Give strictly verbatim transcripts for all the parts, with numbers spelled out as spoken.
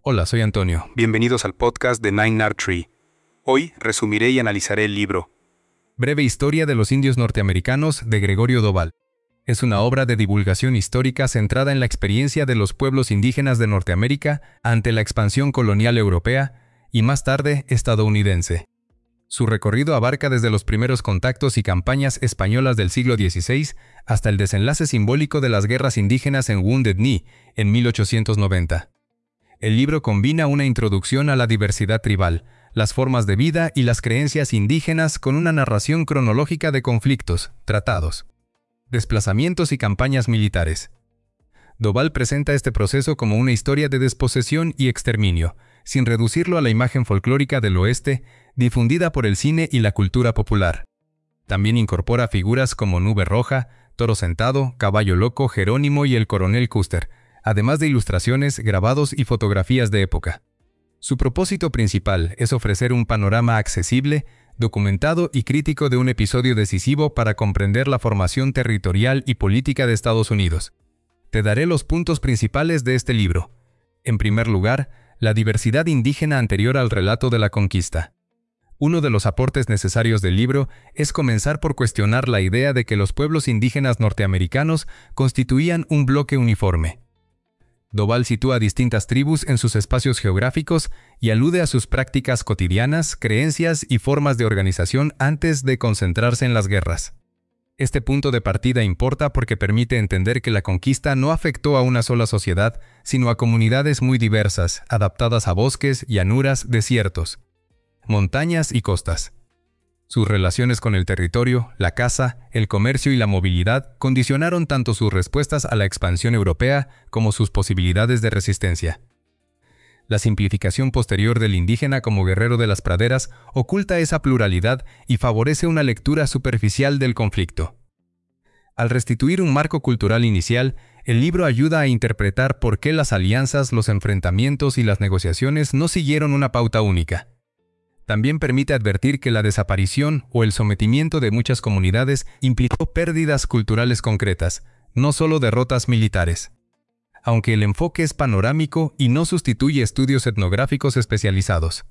Hola, soy Antonio. Bienvenidos al podcast de Nine Art Tree. Hoy resumiré y analizaré el libro Breve historia de los indios norteamericanos de Gregorio Doval. Es una obra de divulgación histórica centrada en la experiencia de los pueblos indígenas de Norteamérica ante la expansión colonial europea y más tarde estadounidense. Su recorrido abarca desde los primeros contactos y campañas españolas del siglo dieciséis hasta el desenlace simbólico de las guerras indígenas en Wounded Knee en mil ochocientos noventa. El libro combina una introducción a la diversidad tribal, las formas de vida y las creencias indígenas con una narración cronológica de conflictos, tratados, desplazamientos y campañas militares. Doval presenta este proceso como una historia de desposesión y exterminio, sin reducirlo a la imagen folclórica del oeste, difundida por el cine y la cultura popular. También incorpora figuras como Nube Roja, Toro Sentado, Caballo Loco, Jerónimo y el Coronel Custer, además de ilustraciones, grabados y fotografías de época. Su propósito principal es ofrecer un panorama accesible, documentado y crítico de un episodio decisivo para comprender la formación territorial y política de Estados Unidos. Te daré los puntos principales de este libro. En primer lugar, la diversidad indígena anterior al relato de la conquista. Uno de los aportes necesarios del libro es comenzar por cuestionar la idea de que los pueblos indígenas norteamericanos constituían un bloque uniforme. Doval sitúa distintas tribus en sus espacios geográficos y alude a sus prácticas cotidianas, creencias y formas de organización antes de concentrarse en las guerras. Este punto de partida importa porque permite entender que la conquista no afectó a una sola sociedad, sino a comunidades muy diversas, adaptadas a bosques, llanuras, desiertos, montañas y costas. Sus relaciones con el territorio, la caza, el comercio y la movilidad condicionaron tanto sus respuestas a la expansión europea como sus posibilidades de resistencia. La simplificación posterior del indígena como guerrero de las praderas oculta esa pluralidad y favorece una lectura superficial del conflicto. Al restituir un marco cultural inicial, el libro ayuda a interpretar por qué las alianzas, los enfrentamientos y las negociaciones no siguieron una pauta única. También permite advertir que la desaparición o el sometimiento de muchas comunidades implicó pérdidas culturales concretas, no solo derrotas militares. Aunque el enfoque es panorámico y no sustituye estudios etnográficos especializados.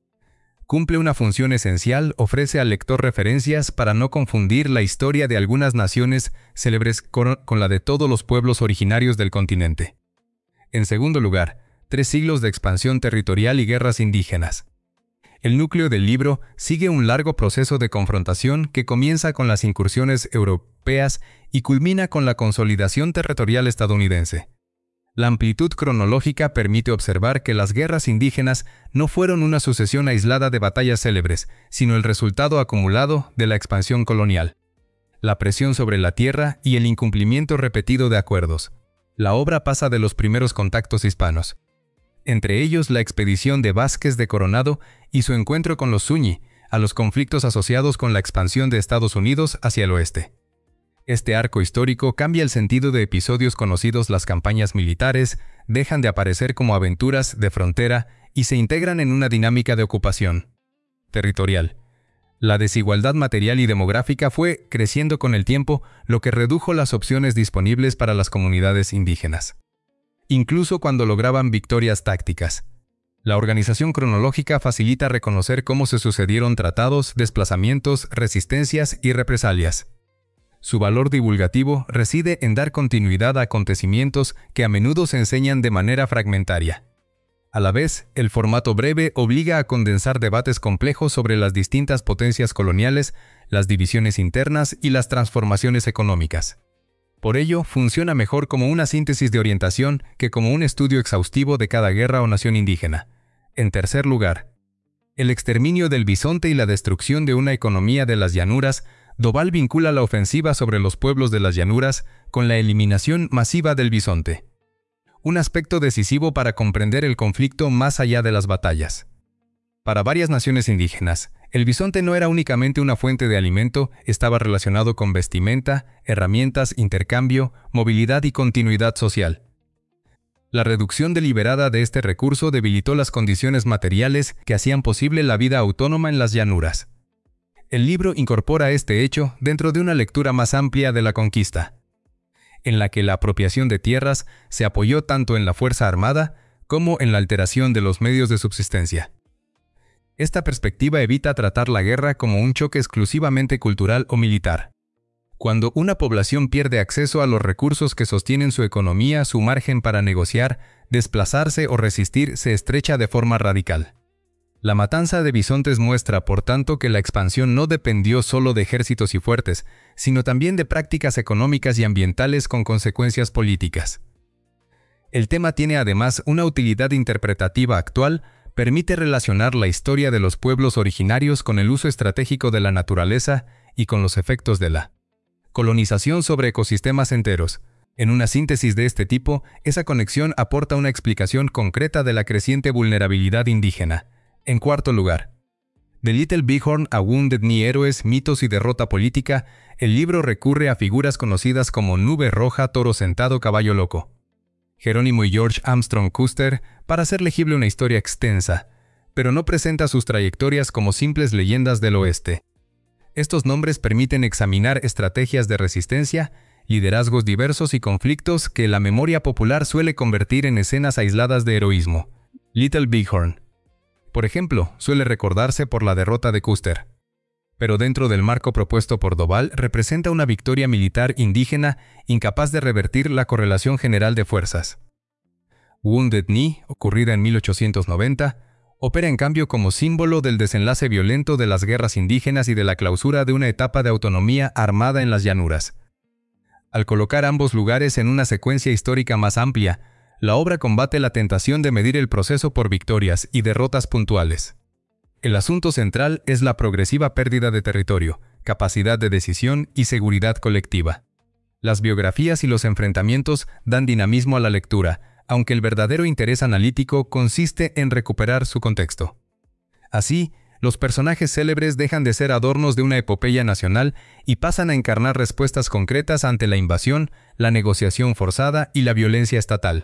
Cumple una función esencial, ofrece al lector referencias para no confundir la historia de algunas naciones célebres con, con la de todos los pueblos originarios del continente. En segundo lugar, tres siglos de expansión territorial y guerras indígenas. El núcleo del libro sigue un largo proceso de confrontación que comienza con las incursiones europeas y culmina con la consolidación territorial estadounidense. La amplitud cronológica permite observar que las guerras indígenas no fueron una sucesión aislada de batallas célebres, sino el resultado acumulado de la expansión colonial. La presión sobre la tierra y el incumplimiento repetido de acuerdos. La obra pasa de los primeros contactos hispanos, entre ellos la expedición de Vázquez de Coronado y su encuentro con los Zúñi, a los conflictos asociados con la expansión de Estados Unidos hacia el oeste. Este arco histórico cambia el sentido de episodios conocidos. Las campañas militares dejan de aparecer como aventuras de frontera y se integran en una dinámica de ocupación territorial. La desigualdad material y demográfica fue creciendo con el tiempo, lo que redujo las opciones disponibles para las comunidades indígenas, incluso cuando lograban victorias tácticas. La organización cronológica facilita reconocer cómo se sucedieron tratados, desplazamientos, resistencias y represalias. Su valor divulgativo reside en dar continuidad a acontecimientos que a menudo se enseñan de manera fragmentaria. A la vez, el formato breve obliga a condensar debates complejos sobre las distintas potencias coloniales, las divisiones internas y las transformaciones económicas. Por ello, funciona mejor como una síntesis de orientación que como un estudio exhaustivo de cada guerra o nación indígena. En tercer lugar, el exterminio del bisonte y la destrucción de una economía de las llanuras. Doval vincula la ofensiva sobre los pueblos de las llanuras con la eliminación masiva del bisonte. Un aspecto decisivo para comprender el conflicto más allá de las batallas. Para varias naciones indígenas, el bisonte no era únicamente una fuente de alimento, estaba relacionado con vestimenta, herramientas, intercambio, movilidad y continuidad social. La reducción deliberada de este recurso debilitó las condiciones materiales que hacían posible la vida autónoma en las llanuras. El libro incorpora este hecho dentro de una lectura más amplia de la conquista, en la que la apropiación de tierras se apoyó tanto en la fuerza armada como en la alteración de los medios de subsistencia. Esta perspectiva evita tratar la guerra como un choque exclusivamente cultural o militar. Cuando una población pierde acceso a los recursos que sostienen su economía, su margen para negociar, desplazarse o resistir se estrecha de forma radical. La matanza de bisontes muestra, por tanto, que la expansión no dependió solo de ejércitos y fuertes, sino también de prácticas económicas y ambientales con consecuencias políticas. El tema tiene además una utilidad interpretativa actual, permite relacionar la historia de los pueblos originarios con el uso estratégico de la naturaleza y con los efectos de la colonización sobre ecosistemas enteros. En una síntesis de este tipo, esa conexión aporta una explicación concreta de la creciente vulnerabilidad indígena. En cuarto lugar, de Little Bighorn a Wounded Knee, héroes, mitos y derrota política, el libro recurre a figuras conocidas como Nube Roja, Toro Sentado, Caballo Loco, Jerónimo y George Armstrong Custer, para hacer legible una historia extensa, pero no presenta sus trayectorias como simples leyendas del oeste. Estos nombres permiten examinar estrategias de resistencia, liderazgos diversos y conflictos que la memoria popular suele convertir en escenas aisladas de heroísmo. Little Bighorn, por ejemplo, suele recordarse por la derrota de Custer, pero dentro del marco propuesto por Doval representa una victoria militar indígena incapaz de revertir la correlación general de fuerzas. Wounded Knee, ocurrida en mil ochocientos noventa, opera en cambio como símbolo del desenlace violento de las guerras indígenas y de la clausura de una etapa de autonomía armada en las llanuras. Al colocar ambos lugares en una secuencia histórica más amplia, la obra combate la tentación de medir el proceso por victorias y derrotas puntuales. El asunto central es la progresiva pérdida de territorio, capacidad de decisión y seguridad colectiva. Las biografías y los enfrentamientos dan dinamismo a la lectura, aunque el verdadero interés analítico consiste en recuperar su contexto. Así, los personajes célebres dejan de ser adornos de una epopeya nacional y pasan a encarnar respuestas concretas ante la invasión, la negociación forzada y la violencia estatal.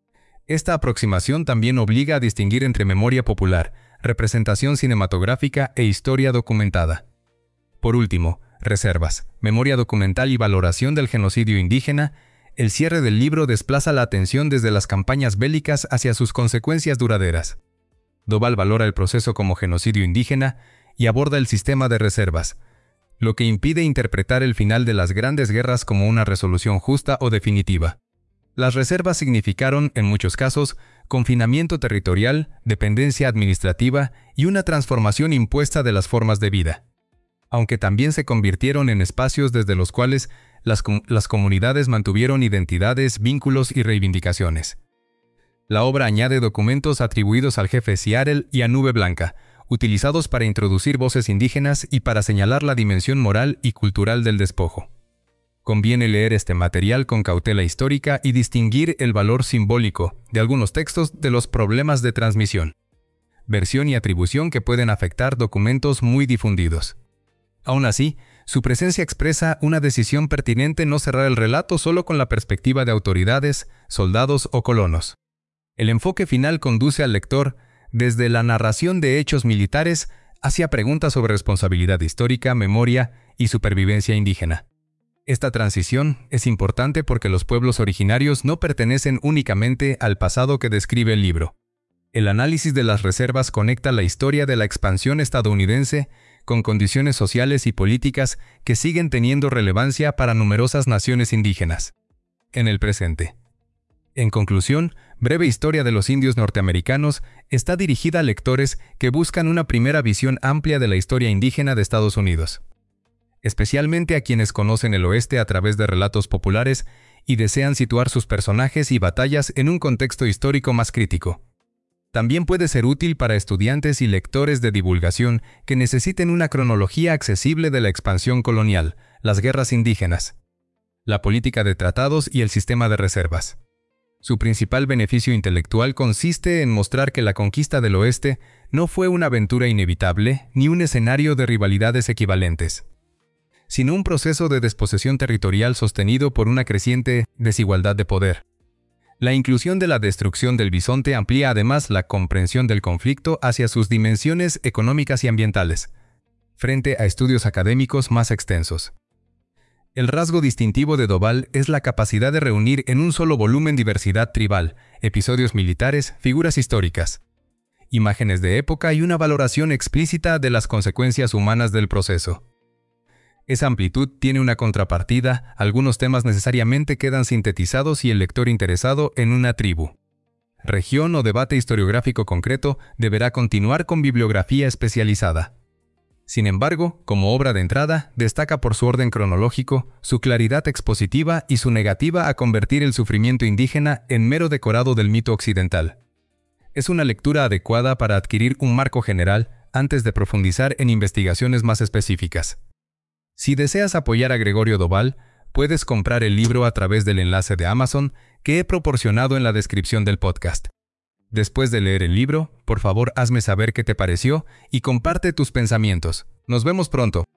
Esta aproximación también obliga a distinguir entre memoria popular, representación cinematográfica e historia documentada. Por último, reservas, memoria documental y valoración del genocidio indígena. El cierre del libro desplaza la atención desde las campañas bélicas hacia sus consecuencias duraderas. Doval valora el proceso como genocidio indígena y aborda el sistema de reservas, lo que impide interpretar el final de las grandes guerras como una resolución justa o definitiva. Las reservas significaron, en muchos casos, confinamiento territorial, dependencia administrativa y una transformación impuesta de las formas de vida, aunque también se convirtieron en espacios desde los cuales las, com- las comunidades mantuvieron identidades, vínculos y reivindicaciones. La obra añade documentos atribuidos al jefe Seattle y a Nube Blanca, utilizados para introducir voces indígenas y para señalar la dimensión moral y cultural del despojo. Conviene leer este material con cautela histórica y distinguir el valor simbólico de algunos textos de los problemas de transmisión, versión y atribución que pueden afectar documentos muy difundidos. Aún así, su presencia expresa una decisión pertinente no cerrar el relato solo con la perspectiva de autoridades, soldados o colonos. El enfoque final conduce al lector desde la narración de hechos militares hacia preguntas sobre responsabilidad histórica, memoria y supervivencia indígena. Esta transición es importante porque los pueblos originarios no pertenecen únicamente al pasado que describe el libro. El análisis de las reservas conecta la historia de la expansión estadounidense con condiciones sociales y políticas que siguen teniendo relevancia para numerosas naciones indígenas en el presente. En conclusión, Breve Historia de los Indios Norteamericanos está dirigida a lectores que buscan una primera visión amplia de la historia indígena de Estados Unidos, especialmente a quienes conocen el oeste a través de relatos populares y desean situar sus personajes y batallas en un contexto histórico más crítico. También puede ser útil para estudiantes y lectores de divulgación que necesiten una cronología accesible de la expansión colonial, las guerras indígenas, la política de tratados y el sistema de reservas. Su principal beneficio intelectual consiste en mostrar que la conquista del oeste no fue una aventura inevitable ni un escenario de rivalidades equivalentes, sino un proceso de desposesión territorial sostenido por una creciente desigualdad de poder. La inclusión de la destrucción del bisonte amplía además la comprensión del conflicto hacia sus dimensiones económicas y ambientales, frente a estudios académicos más extensos. El rasgo distintivo de Doval es la capacidad de reunir en un solo volumen diversidad tribal, episodios militares, figuras históricas, imágenes de época y una valoración explícita de las consecuencias humanas del proceso. Esa amplitud tiene una contrapartida, algunos temas necesariamente quedan sintetizados y el lector interesado en una tribu, región o debate historiográfico concreto deberá continuar con bibliografía especializada. Sin embargo, como obra de entrada, destaca por su orden cronológico, su claridad expositiva y su negativa a convertir el sufrimiento indígena en mero decorado del mito occidental. Es una lectura adecuada para adquirir un marco general antes de profundizar en investigaciones más específicas. Si deseas apoyar a Gregorio Doval, puedes comprar el libro a través del enlace de Amazon que he proporcionado en la descripción del podcast. Después de leer el libro, por favor hazme saber qué te pareció y comparte tus pensamientos. Nos vemos pronto.